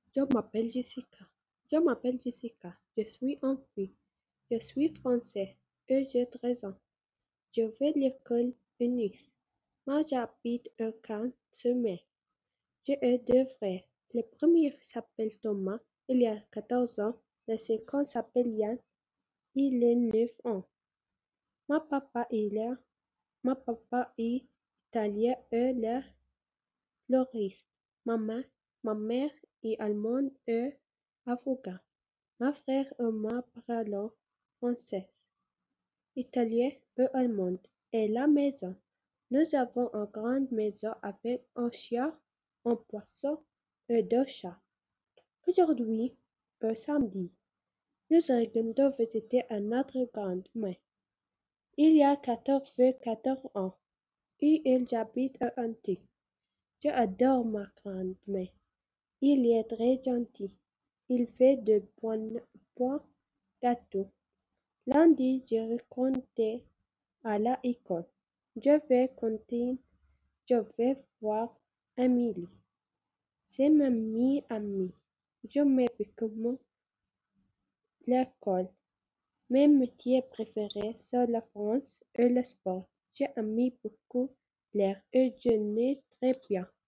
Je m'appelle Jessica. Je m'appelle Jessica. Je suis une fille. Je suis française et j'ai 13 ans. Je vais à l'école Nice. Moi, j'habite un camp sur mer. J'ai deux frères. Le premier s'appelle Thomas, il a 14 ans. Le second s'appelle Yann, il a 9 ans. Mon papa est là. Mon papa est italien et là floriste. Ma mère est allemande et avocat. Mon frère et moi parlons français, italien et allemand. Et la maison. Nous avons une grande maison avec un chien, un poisson et deux chats. Aujourd'hui, samedi, nous allons de visiter un autre grand-mère. Il y a 14 ans et il habite à Antique. J'adore ma grand-mère. Il est très gentil. Il fait de bons gâteaux. Lundi, je racontais à l'école. Je vais voir Amélie. C'est ma meilleure amie. Je m'aime beaucoup l'école. Mes métiers préférés sont la France et le sport. J'ai aimé beaucoup l'air et je n'ai très bien.